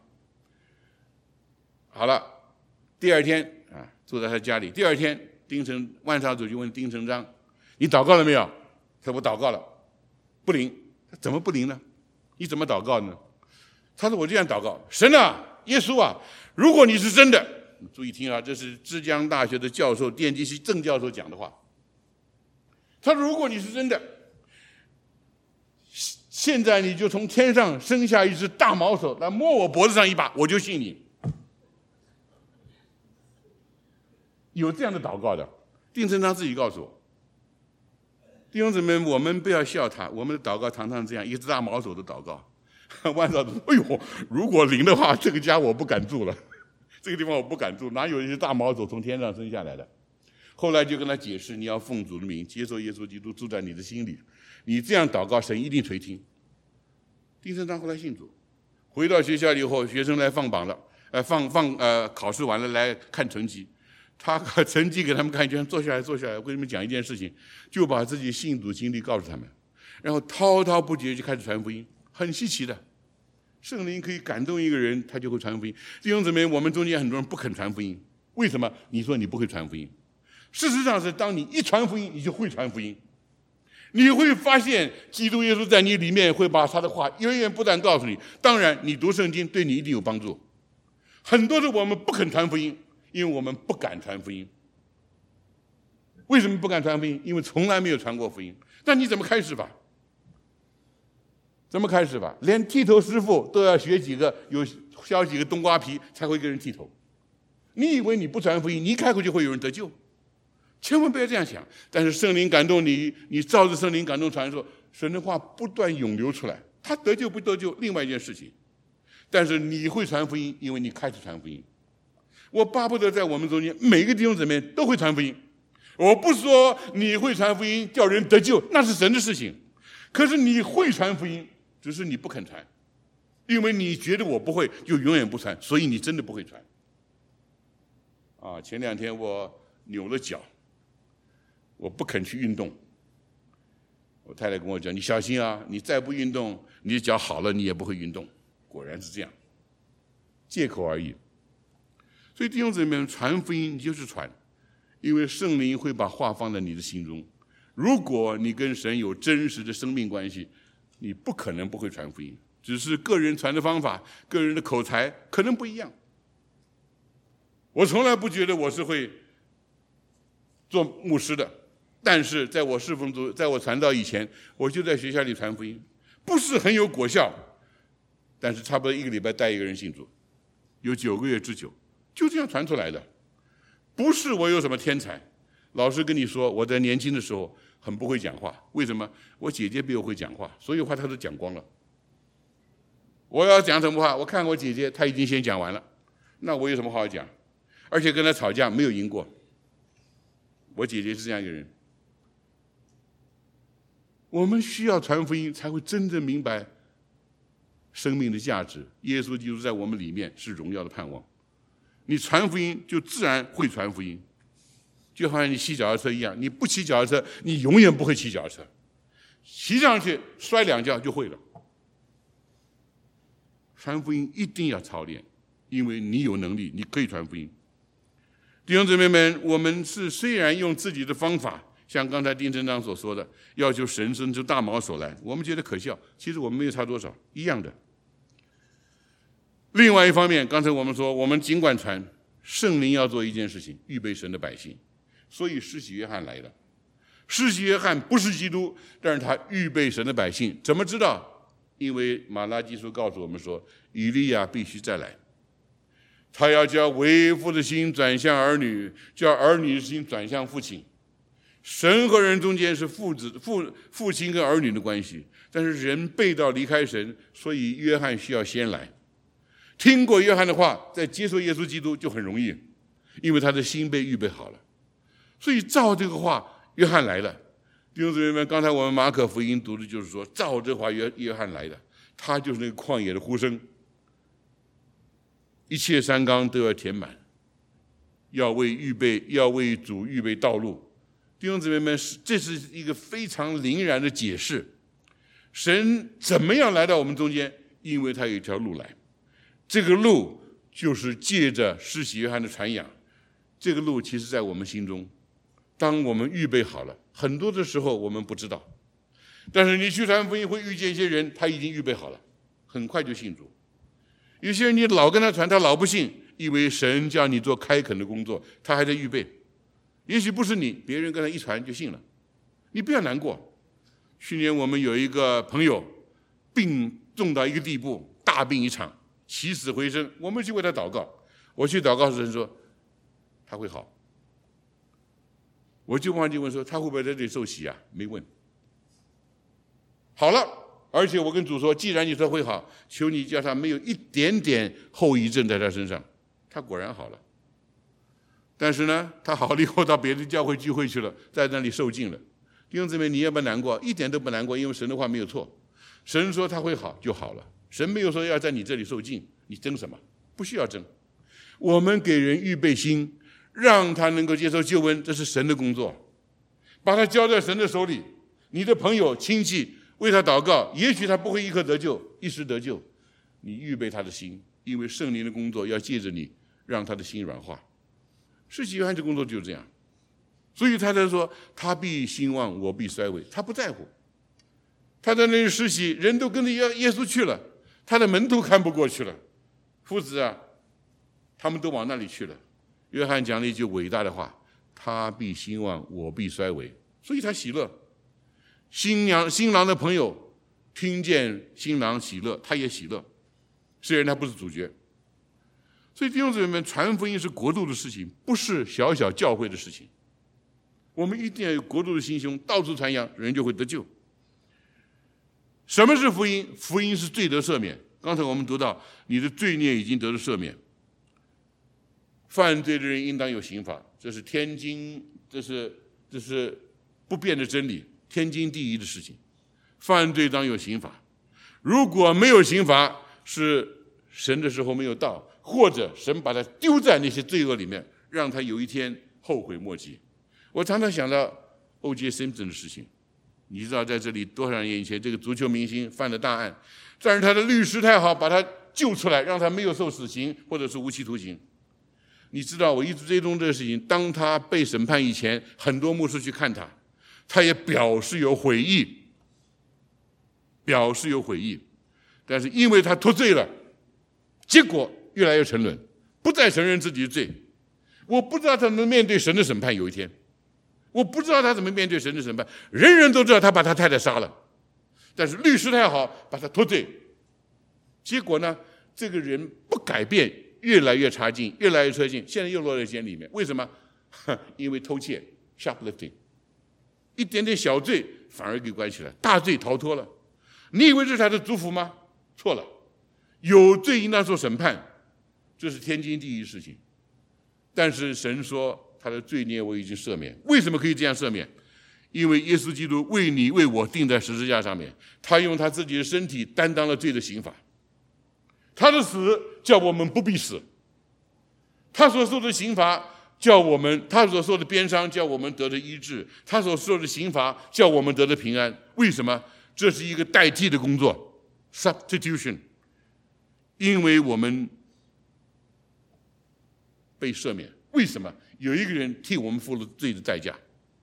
好了，第二天住在他家里，第二天万少主就问丁成章，你祷告了没有？他说我祷告了，不灵。怎么不灵呢？你怎么祷告呢？他说我这样祷告，神啊，耶稣啊，如果你是真的，注意听啊，这是浙江大学的教授，电机系正教授讲的话。他说如果你是真的，现在你就从天上生下一只大毛手来摸我脖子上一把，我就信你。 有这样的祷告的。丁成章自己告诉我，弟兄姊妹，我们不要笑他，我们的祷告常常这样，一只大毛手的祷告。万少说：“哎呦，如果灵的话，这个家我不敢住了，这个地方我不敢住，哪有一些大毛手从天上生下来的？”后来就跟他解释，你要奉主的名接受耶稣基督住在你的心里，你这样祷告，神一定垂听。丁成章后来信主，回到学校以后，学生来放榜了，考试完了来看成绩，他成绩给他们看，就坐下来，我跟你们讲一件事情，就把自己信主经历告诉他们，然后滔滔不绝就开始传福音，很稀奇的。圣灵可以感动一个人，他就会传福音。弟兄姊妹，我们中间很多人不肯传福音，为什么？你说你不会传福音？事实上是，当你一传福音，你就会传福音。你会发现，基督耶稣在你里面会把他的话源源不断告诉你。当然，你读圣经对你一定有帮助。很多的我们不肯传福音，因为我们不敢传福音。为什么不敢传福音？因为从来没有传过福音。那你怎么开始吧？怎么开始吧？连剃头师傅都要学几个，削几个冬瓜皮才会给人剃头。你以为你不传福音，你一开口就会有人得救？千万不要这样想。但是圣灵感动你，你照着圣灵感动传的时候，神的话不断涌流出来。他得救不得救，另外一件事情。但是你会传福音，因为你开始传福音。我巴不得在我们中间每个弟兄姊妹都会传福音。我不说你会传福音叫人得救，那是神的事情。可是你会传福音，只是你不肯传，因为你觉得我不会，就永远不传，所以你真的不会传。前2天我扭了脚，我不肯去运动。我太太跟我讲：“你小心啊，你再不运动，你的脚好了，你也不会运动。”果然是这样，借口而已。所以弟兄姊妹们，传福音你就是传，因为圣灵会把话放在你的心中。如果你跟神有真实的生命关系，你不可能不会传福音，只是个人传的方法、个人的口才可能不一样。我从来不觉得我是会做牧师的，但是在我侍奉主、在我传道以前，我就在学校里传福音，不是很有果效，但是差不多1个礼拜带一个人信主，有9个月之久，就这样传出来的。不是我有什么天才。老师跟你说，我在年轻的时候很不会讲话，为什么？我姐姐比我会讲话，所有话她都讲光了。我要讲什么话，我看我姐姐她已经先讲完了，那我有什么好讲？而且跟她吵架没有赢过。我姐姐是这样一个人。我们需要传福音，才会真正明白生命的价值。耶稣基督在我们里面是荣耀的盼望。你传福音就自然会传福音，就好像你骑脚踏车一样，你不骑脚踏车，你永远不会骑脚踏车。骑上去摔2跤就会了。传福音一定要操练，因为你有能力，你可以传福音。弟兄姊妹们，我们是虽然用自己的方法，像刚才丁成章所说的，要求神伸出大毛手来，我们觉得可笑，其实我们没有差多少，一样的。另外一方面，刚才我们说，我们尽管传，圣灵要做一件事情，预备神的百姓。所以施洗约翰来了。施洗约翰不是基督，但是他预备神的百姓。怎么知道？因为马拉基书告诉我们说，以利亚必须再来，他要叫为父的心转向儿女，叫儿女的心转向父亲。神和人中间是父亲跟儿女的关系，但是人背道离开神，所以约翰需要先来。听过约翰的话，再接受耶稣基督就很容易，因为他的心被预备好了。所以照这个话，约翰来了。弟兄姊妹们，刚才我们马可福音读的就是说，照这话约翰来的，他就是那个旷野的呼声，一切山冈都要填满，要为主预备道路。弟兄姊妹们，这是一个非常灵然的解释。神怎么样来到我们中间？因为他有一条路来，这个路就是借着施洗约翰的传扬。这个路其实在我们心中，当我们预备好了，很多的时候我们不知道，但是你去传福音会遇见一些人，他已经预备好了，很快就信主。有些人你老跟他传，他老不信，因为神叫你做开垦的工作，他还在预备。也许不是你，别人跟他一传就信了，你不要难过。去年我们有一个朋友病重到一个地步，大病一场，起死回生，我们去为他祷告。我去祷告时，神说他会好， 我就忘记问说他会不会在这里受洗啊？没问。好了，而且我跟主说，既然你说会好，求你叫他没有一点点后遗症在他身上。他果然好了。但是呢，他好了以后到别的教会聚会去了，在那里受尽了。弟兄姊妹，你要不要难过？一点都不难过，因为神的话没有错。神说他会好就好了，神没有说要在你这里受尽，你争什么？不需要争。我们给人预备心，让他能够接受救恩，这是神的工作。把他交在神的手里，你的朋友亲戚为他祷告，也许他不会立刻得救，一时得救，你预备他的心，因为圣灵的工作要借着你让他的心软化。施洗约翰这工作就是这样，所以他才说他必兴旺，我必衰微。他不在乎，他在那里施洗，人都跟着耶稣去了，他的门徒看不过去了，夫子啊，他们都往那里去了。约翰讲了一句伟大的话，他必兴旺，我必衰微，所以他喜乐。新郎的朋友听见新郎喜乐，他也喜乐，虽然他不是主角。所以弟兄姊妹们，传福音是国度的事情，不是小小教会的事情。我们一定要有国度的心胸，到处传扬，人就会得救。什么是福音？福音是罪得赦免。刚才我们读到，你的罪孽已经得了赦免。犯罪的人应当有刑罚，这是天经，这是不变的真理，天经地义的事情。犯罪当有刑罚，如果没有刑罚，是神的时候没有到，或者神把他丢在那些罪恶里面，让他有一天后悔莫及。我常常想到 O.J. Simpson 的事情，你知道在这里多少年以前，这个足球明星犯了大案，但是他的律师太好，把他救出来，让他没有受死刑或者是无期徒刑。你知道我一直追踪这个事情，当他被审判以前，很多牧师去看他，他也表示有悔意，但是因为他脱罪了，结果越来越沉沦，不再承认自己的罪。我不知道他能面对神的审判，有一天我不知道他怎么面对神的审判。人人都知道他把他太太杀了，但是律师太好，把他脱罪。结果呢，这个人不改变，越来越差劲，越来越差劲，现在又落在监里面。为什么？因为偷窃 shoplifting， 一点点小罪反而给关起来，大罪逃脱了。你以为这是他的祝福吗？错了，有罪应当受审判，这是天经地义的事情。但是神说他的罪孽我已经赦免。为什么可以这样赦免？因为耶稣基督为你为我钉在十字架上面，他用他自己的身体担当了罪的刑罚。他的死叫我们不必死，他所受的刑罚叫我们，他所受的鞭伤叫我们得的医治，他所受的刑罚叫我们得的平安。为什么？这是一个代替的工作 substitution， 因为我们被赦免。为什么？有一个人替我们付了罪的代价。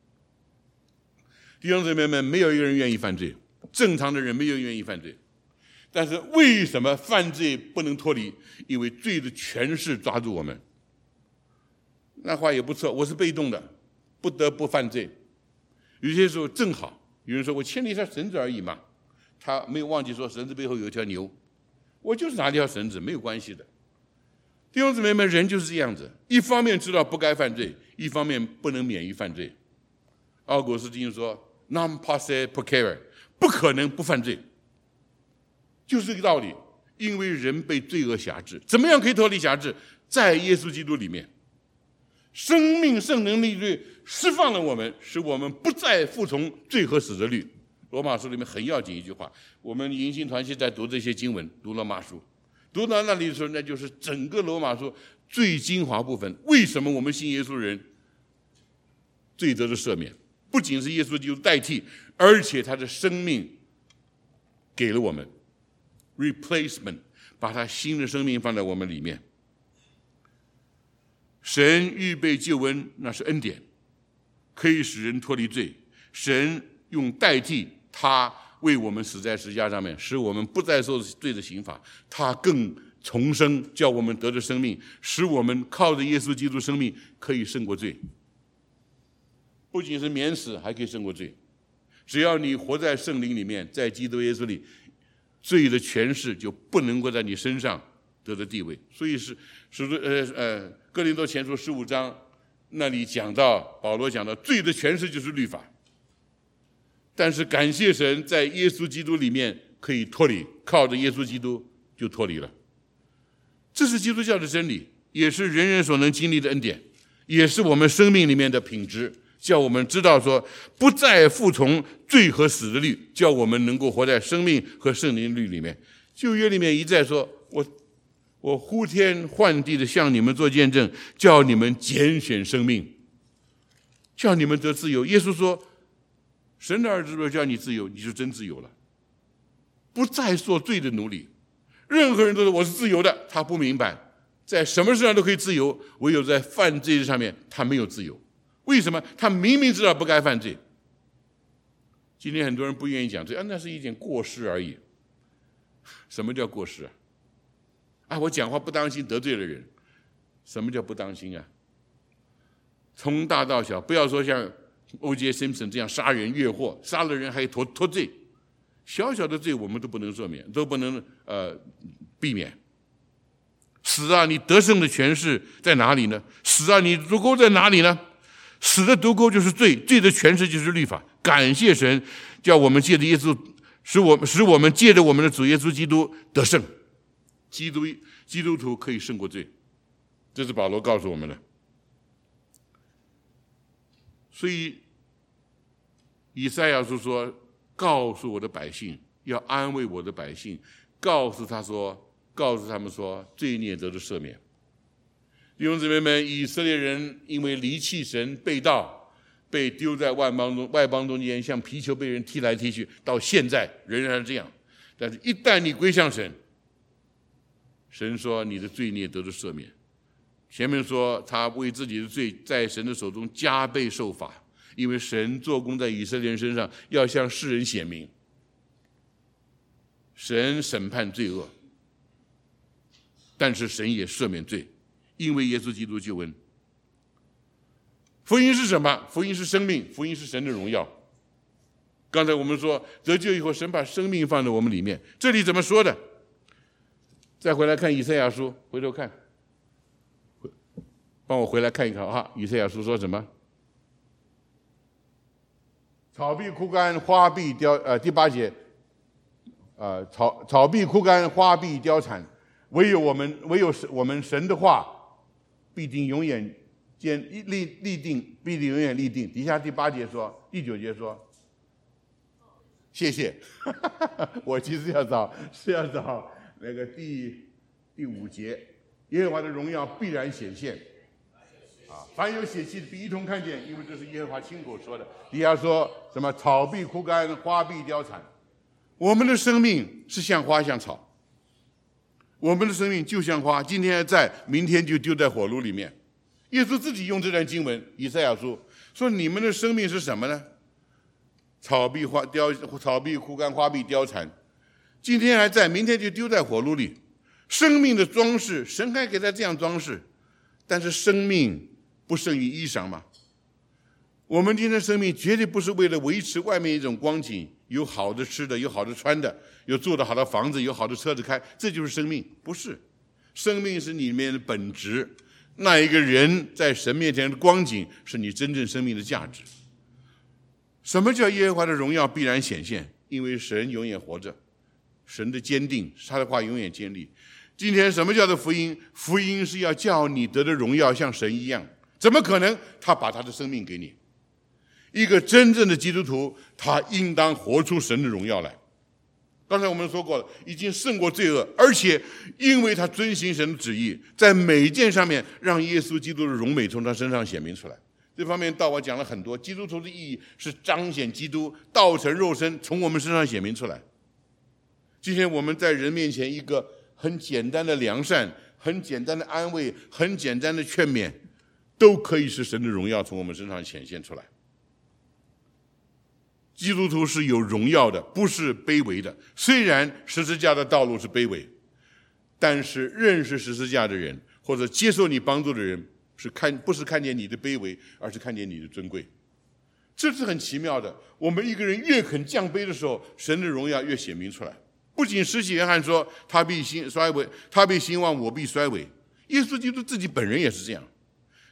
弟兄姊妹们，没有一个人愿意犯罪，正常的人没有人愿意犯罪。但是为什么犯罪不能脱离？因为罪的权势抓住我们。那话也不错，我是被动的，不得不犯罪。有些时候正好，有人说我牵了一条绳子而已嘛，他没有忘记说绳子背后有一条牛，我就是拿一条绳子，没有关系的。弟兄姊妹们，人就是这样子，一方面知道不该犯罪，一方面不能免于犯罪。奥古斯丁说 non posse peccator， 不可能不犯罪，就是这个道理。因为人被罪恶辖制，怎么样可以脱离辖制？在耶稣基督里面，生命圣灵力律释放了我们，使我们不再服从罪和死的律。罗马书里面很要紧一句话，我们迎新团契在读这些经文，读罗马书，读到那里的时候，那就是整个罗马书最精华部分。为什么我们信耶稣的人罪得的赦免？不仅是耶稣基督代替，而且他的生命给了我们 replacement， 把他新的生命放在我们里面。神预备救恩，那是恩典，可以使人脱离罪。神用代替他为我们死在十字架上面，使我们不再受罪的刑罚。他更重生，叫我们得着生命，使我们靠着耶稣基督生命可以胜过罪。不仅是免死，还可以胜过罪。只要你活在圣灵里面，在基督耶稣里，罪的权势就不能够在你身上得的地位。所以是哥林多前书15章那里讲到，保罗讲到罪的权势就是律法，但是感谢神，在耶稣基督里面可以脱离，靠着耶稣基督就脱离了。这是基督教的真理，也是人人所能经历的恩典，也是我们生命里面的品质，叫我们知道说不再服从罪和死的律，叫我们能够活在生命和圣灵律里面。旧约里面一再说，我呼天唤地的向你们做见证，叫你们拣选生命，叫你们得自由。耶稣说，神的儿子若叫你自由，你就真自由了，不再做罪的奴隶。任何人都说我是自由的，他不明白，在什么事上都可以自由，唯有在犯罪上面他没有自由。为什么？他明明知道不该犯罪。今天很多人不愿意讲罪，那是一件过失而已。什么叫过失啊？我讲话不当心得罪了人，什么叫不当心啊？从大到小，不要说像 O.J. Simpson 这样杀人越货，杀了人还脱罪，小小的罪我们都不能赦免，都不能避免。死啊，你得胜的权势在哪里呢？死啊，你毒钩在哪里呢？死的毒钩就是罪，罪的权势就是律法。感谢神，叫我们借着耶稣，使我们借着我们的主耶稣基督得胜。基督徒可以胜过罪，这是保罗告诉我们的。所以以赛亚书说，告诉我的百姓，要安慰我的百姓，告诉他们说，罪孽得了赦免。弟兄姊妹们，以色列人因为离弃神、背道，被丢在外邦中间，像皮球被人踢来踢去，到现在仍然是这样。但是一旦你归向神，神说你的罪孽得了赦免。前面说他为自己的罪在神的手中加倍受罚，因为神做工在以色列人身上，要向世人显明。神审判罪恶，但是神也赦免罪，因为耶稣基督救恩。福音是什么？福音是生命，福音是神的荣耀。刚才我们说得救以后，神把生命放在我们里面，这里怎么说的？再回来看以赛亚书，回头看，帮我回来看一看啊！以赛亚书说什么？草必枯干，花必凋。第8节，草必枯干，花必凋残，唯有我们神的话，必定永远立定，必定永远立定。底下第8节说，第9节说，谢谢。我其实是要找那个第5节，耶和华的荣耀必然显现。凡有血气的必一同看见，因为这是耶和华亲口说的。底下说什么？草必枯干，花必凋残。我们的生命是像花像草，我们的生命就像花，今天还在，明天就丢在火炉里面。耶稣自己用这段经文，以赛亚书说：“你们的生命是什么呢？草必枯干，花必凋残。今天还在，明天就丢在火炉里。生命的装饰，神还给他这样装饰，但是生命不胜于衣裳吗？我们今天的生命绝对不是为了维持外面一种光景，有好的吃的，有好的穿的，有住的好的房子，有好的车子开，这就是生命？不是，生命是里面的本质。那一个人在神面前的光景，是你真正生命的价值。什么叫耶和华的荣耀必然显现？因为神永远活着，神的坚定，他的话永远坚立。今天什么叫做福音？福音是要叫你得的荣耀像神一样，怎么可能？他把他的生命给你。一个真正的基督徒，他应当活出神的荣耀来。刚才我们说过了，已经胜过罪恶，而且因为他遵行神的旨意，在每一件上面让耶稣基督的荣美从他身上显明出来。这方面道我讲了很多，基督徒的意义是彰显基督道成肉身从我们身上显明出来。今天我们在人面前一个很简单的良善，很简单的安慰，很简单的劝勉，都可以是神的荣耀从我们身上显现出来。基督徒是有荣耀的，不是卑微的。虽然十字架的道路是卑微，但是认识十字架的人，或者接受你帮助的人，不是看见你的卑微，而是看见你的尊贵。这是很奇妙的。我们一个人越肯降卑的时候，神的荣耀越显明出来。不仅施洗约翰说他必兴旺，我必衰微，耶稣基督自己本人也是这样。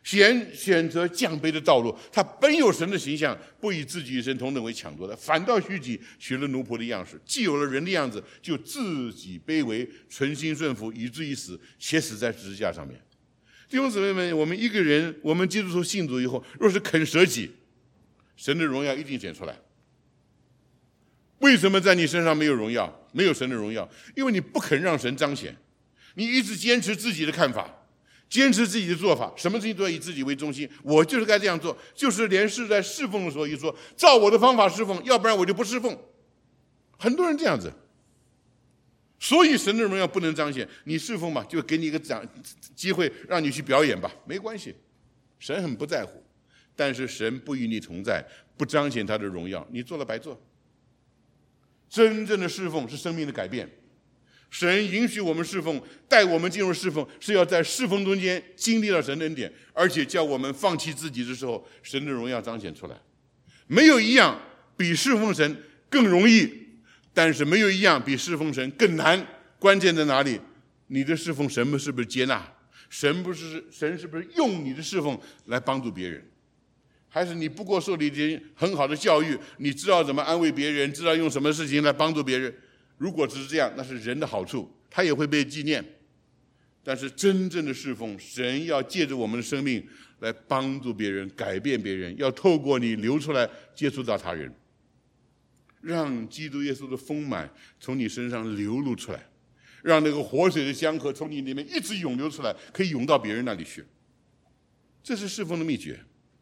选择降卑的道路，他本有神的形象，不以自己与神同等为抢夺的，反倒虚己，取了奴仆的样式。既有了人的样子，就自己卑微，存心顺服，以至于死，且死在十字架上面。弟兄姊妹们，我们一个人，我们基督徒信主以后，若是肯舍己，神的荣耀一定显出来。为什么在你身上没有荣耀，没有神的荣耀？因为你不肯让神彰显，你一直坚持自己的看法，坚持自己的做法，什么事情都要以自己为中心。我就是该这样做，就是连是在侍奉的时候一说，照我的方法侍奉，要不然我就不侍奉。很多人这样子，所以神的荣耀不能彰显。你侍奉嘛，就给你一个机会让你去表演吧，没关系，神很不在乎。但是神不与你同在，不彰显他的荣耀，你做了白做。真正的侍奉是生命的改变。神允许我们侍奉，带我们进入侍奉，是要在侍奉中间经历到神的恩典，而且叫我们放弃自己的时候，神的荣耀彰显出来。没有一样比侍奉神更容易，但是没有一样比侍奉神更难。关键在哪里？你的侍奉神是不是接纳？神是不是用你的侍奉来帮助别人？还是你不过受了一点很好的教育，你知道怎么安慰别人，知道用什么事情来帮助别人？如果只是这样，那是人的好处，他也会被纪念。但是真正的侍奉，神要借着我们的生命来帮助别人，改变别人，要透过你流出来，接触到他人，让基督耶稣的丰满从你身上流露出来，让那个活水的江河从你里面一直涌流出来，可以涌到别人那里去。这是侍奉的秘诀。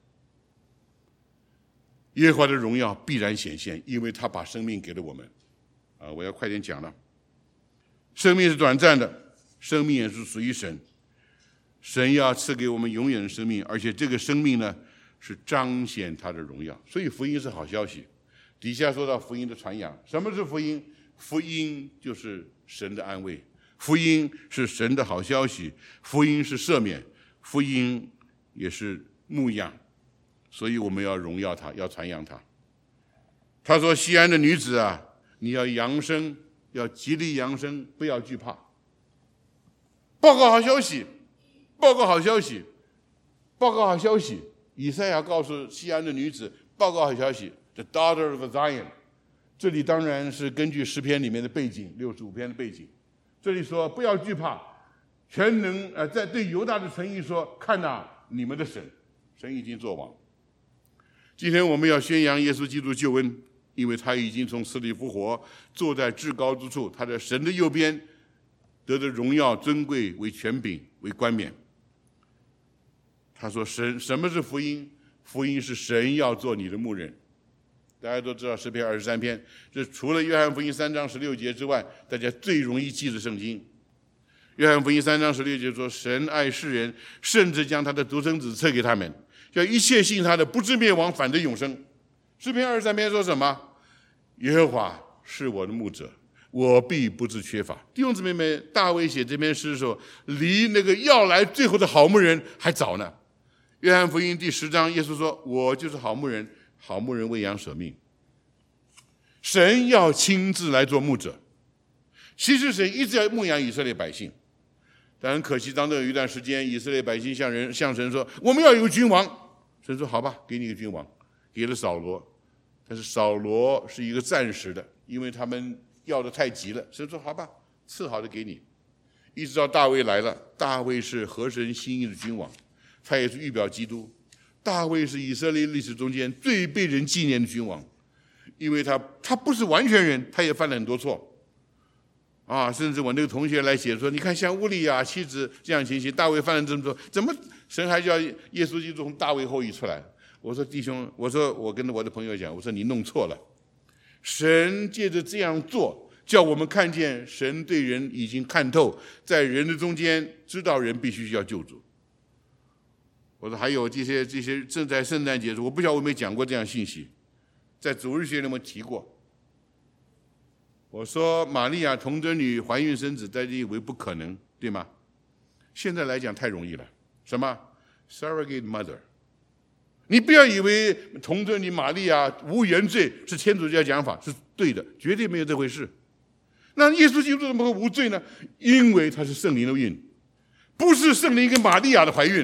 耶和华的荣耀必然显现，因为他把生命给了我们。我要快点讲了。生命是短暂的，生命也是属于神。神要赐给我们永远的生命，而且这个生命呢，是彰显他的荣耀。所以福音是好消息。底下说到福音的传扬，什么是福音？福音就是神的安慰，福音是神的好消息，福音是赦免，福音也是牧养。所以我们要荣耀他，要传扬他。他说：西安的女子啊，你要扬声，要极力扬声，不要惧怕。报告好消息，报告好消息，报告好消息。以赛亚告诉西安的女子，报告好消息 ，The daughter of Zion。这里当然是根据诗篇里面的背景，65篇的背景。这里说不要惧怕，全能在对犹大的诚意说，看哪，你们的神，神已经作王。今天我们要宣扬耶稣基督救恩，因为他已经从死里复活，坐在至高之处，他在神的右边，得的荣耀尊贵为权柄为冠冕。他说什么是福音？福音是神要做你的牧人。大家都知道诗篇23篇，这除了约翰福音3章16节之外，大家最容易记的圣经。约翰福音3章16节说，神爱世人，甚至将他的独生子赐给他们，叫一切信他的不至灭亡，反得永生。诗篇23篇说什么？耶和华是我的牧者，我必不致缺乏。弟兄姊妹们，大卫写这篇诗的时候，离那个要来最后的好牧人还早呢。约翰福音第10章，耶稣说，我就是好牧人，好牧人为羊舍命。神要亲自来做牧者。其实神一直要牧养以色列百姓，但很可惜，当中有一段时间，以色列百姓向神说，我们要有个君王。神说好吧，给你一个君王，给了扫罗。但是扫罗是一个暂时的，因为他们要的太急了。神说好吧，赐好的给你。一直到大卫来了，大卫是合神心意的君王，他也是预表基督。大卫是以色列历史中间最被人纪念的君王，因为他不是完全人，他也犯了很多错。甚至我那个同学来写说，你看像乌利亚妻子这样情形，大卫犯了这么多，怎么神还叫耶稣基督从大卫后裔出来？我说弟兄，我跟我的朋友讲，我说你弄错了。神借着这样做，叫我们看见神对人已经看透，在人的中间知道人必须要救主。我说还有这些正在圣诞节，我不晓得我有没有讲过这样信息，在主日学里面提过。我说玛利亚童贞女怀孕生子，大家以为不可能，对吗？现在来讲太容易了。什么 surrogate mother？ 你不要以为童贞女玛利亚无原罪是天主教讲法是对的，绝对没有这回事。那耶稣基督怎么会无罪呢？因为他是圣灵的孕，不是圣灵跟玛利亚的怀孕，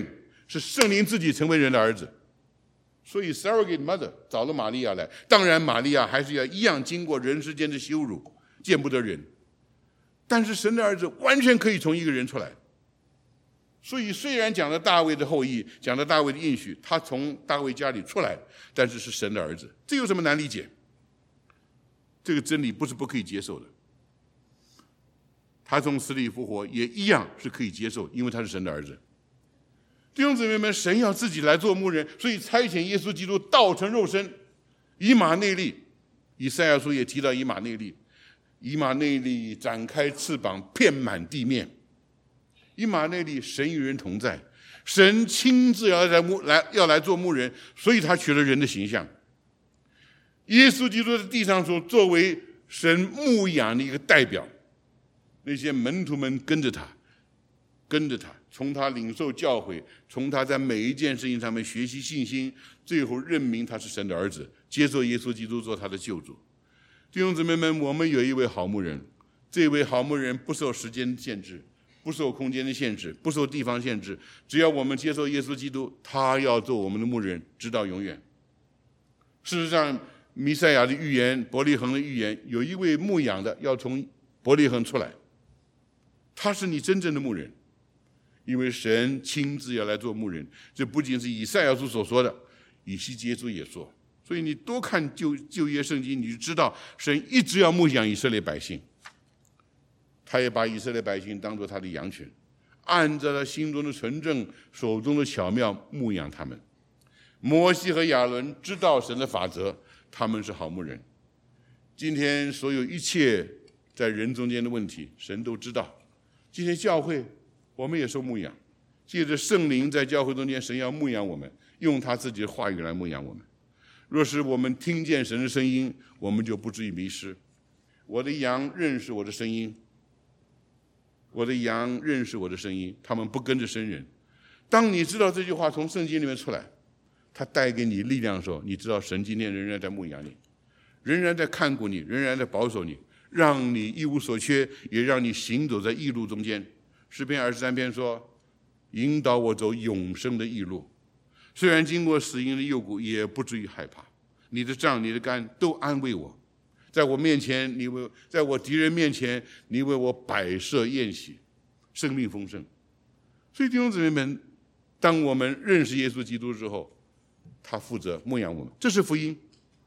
是圣灵自己成为人的儿子。所以 surrogate mother 找了玛利亚来，当然玛利亚还是要一样经过人世间的羞辱，见不得人。但是神的儿子完全可以从一个人出来。所以虽然讲了大卫的后裔，讲了大卫的应许，他从大卫家里出来，但是是神的儿子，这有什么难理解？这个真理不是不可以接受的。他从死里复活也一样是可以接受，因为他是神的儿子。弟兄姊妹们，神要自己来做牧人，所以差遣耶稣基督道成肉身，以马内利。以赛亚书也提到以马内利，以马内利展开翅膀，遍满地面。以马内利，神与人同在，神亲自要来做牧人，所以他取了人的形象。耶稣基督在地上所作为神牧养的一个代表，那些门徒们跟着他，从他领受教诲，从他在每一件事情上面学习信心，最后认明他是神的儿子，接受耶稣基督做他的救主。弟兄姊妹们，我们有一位好牧人，这位好牧人不受时间限制，不受空间的限制，不受地方限制，只要我们接受耶稣基督，他要做我们的牧人，直到永远。事实上，弥赛亚的预言，伯利恒的预言，有一位牧养的要从伯利恒出来，他是你真正的牧人，因为神亲自要来做牧人。这不仅是以赛亚书所说的，以西结书也说。所以你多看旧约圣经，你就知道神一直要牧养以色列百姓，他也把以色列百姓当作他的羊群，按照他心中的纯正，手中的巧妙牧养他们。摩西和亚伦知道神的法则，他们是好牧人。今天所有一切在人中间的问题，神都知道。今天教会我们也受牧养，借着圣灵在教会中间，神要牧养我们，用他自己的话语来牧养我们。若是我们听见神的声音，我们就不至于迷失。我的羊认识我的声音，我的羊认识我的声音，他们不跟着生人。当你知道这句话从圣经里面出来，它带给你力量的时候，你知道神今天仍然在牧养你，仍然在看顾你，仍然在保守你，让你一无所缺，也让你行走在义路中间。诗篇23篇说，引导我走永生的义路，虽然经过死荫的幽谷，也不至于害怕。你的杖你的竿都安慰我，在我面前在我敌人面前，你为我摆设宴席，生命丰盛。所以弟兄姊妹们，当我们认识耶稣基督之后，他负责牧养我们，这是福音。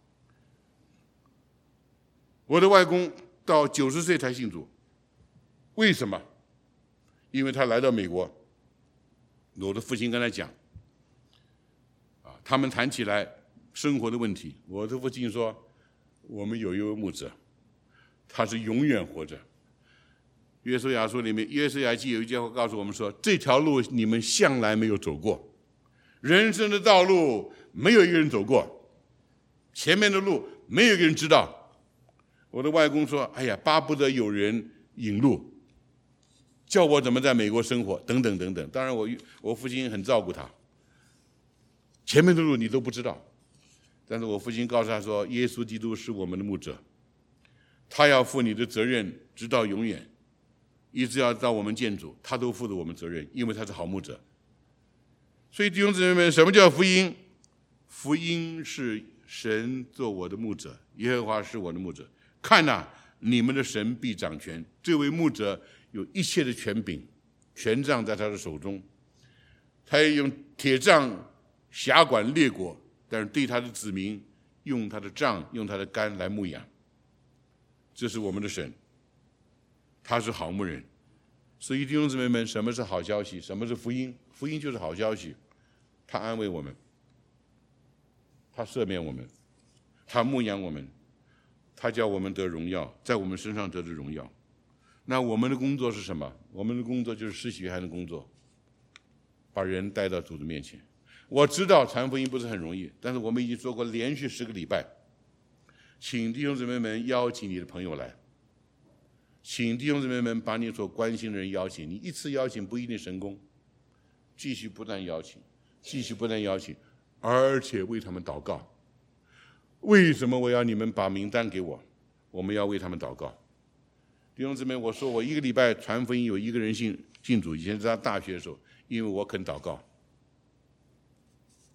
我的外公到90岁才信主，为什么？因为他来到美国，我的父亲跟他讲，他们谈起来生活的问题，我的父亲说，我们有一位牧者，他是永远活着。约书亚书里面，约书亚记有一句话告诉我们说，这条路你们向来没有走过，人生的道路没有一个人走过，前面的路没有一个人知道。我的外公说，哎呀，巴不得有人引路，叫我怎么在美国生活，等等等等。当然我父亲很照顾他，前面的路你都不知道，但是我父亲告诉他说，耶稣基督是我们的牧者，他要负你的责任直到永远，一直要到我们见主，他都负着我们责任，因为他是好牧者。所以弟兄姊妹们，什么叫福音？福音是神做我的牧者，耶和华是我的牧者。看哪，你们的神必掌权。这位牧者有一切的权柄，权杖在他的手中，他也用铁杖辖管列国，但是对他的子民用他的杖用他的竿来牧养。这是我们的神，他是好牧人。所以弟兄姊妹们，什么是好消息？什么是福音？福音就是好消息，他安慰我们，他赦免我们，他牧养我们，他叫我们得荣耀，在我们身上得的荣耀。那我们的工作是什么？我们的工作就是施洗约翰的工作，把人带到主的面前。我知道传福音不是很容易，但是我们已经做过连续10个礼拜。请弟兄姊妹们邀请你的朋友来，请弟兄姊妹们把你所关心的人邀请。你一次邀请不一定成功，继续不断邀请，继续不断邀请，而且为他们祷告。为什么我要你们把名单给我？我们要为他们祷告。弟兄姊妹，我说我1个礼拜传福音有1个人信主，以前在他大学的时候，因为我肯祷告。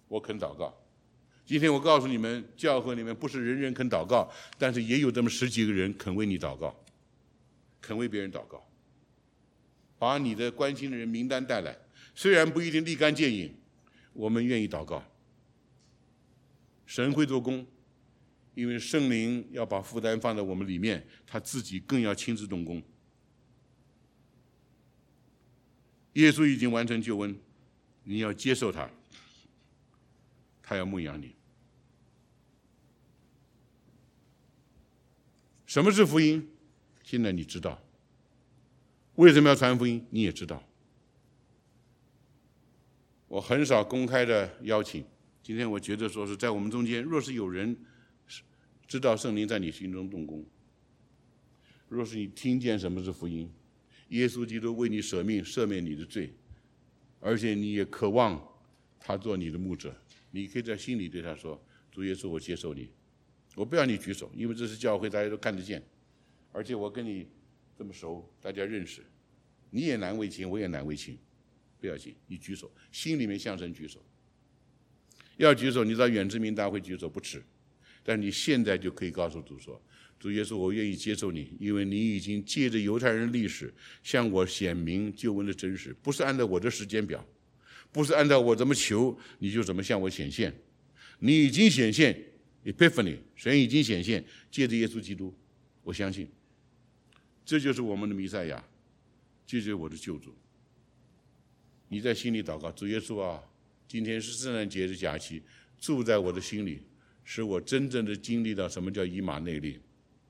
我肯祷告。今天我告诉你们，教会里面不是人人肯祷告，但是也有这么10几个人肯为你祷告，肯为别人祷告，把你的关心的人名单带来，虽然不一定立竿见影，我们愿意祷告。神会做工，因为圣灵要把负担放在我们里面，他自己更要亲自动工。耶稣已经完成救恩，你要接受他，他要牧养你。什么是福音？现在你知道。为什么要传福音？你也知道。我很少公开的邀请，今天我觉得说是在我们中间，若是有人知道圣灵在你心中动工，若是你听见什么是福音，耶稣基督为你舍命，赦免你的罪，而且你也渴望他做你的牧者，你可以在心里对他说：主耶稣，我接受你。我不要你举手，因为这是教会，大家都看得见，而且我跟你这么熟，大家认识，你也难为情，我也难为情，不要紧，你举手，心里面向神举手。要举手，你到远志明大会举手不迟，但你现在就可以告诉主说：主耶稣，我愿意接受你，因为你已经借着犹太人历史向我显明救恩的真实，不是按照我的时间表，不是按照我怎么求你就怎么向我显现，你已经显现 Epiphany， 神已经显现，借着耶稣基督，我相信这就是我们的弥赛亚，这就是我的救主。你在心里祷告：主耶稣啊，今天是圣诞节的假期，住在我的心里，使我真正的经历到什么叫以马内利。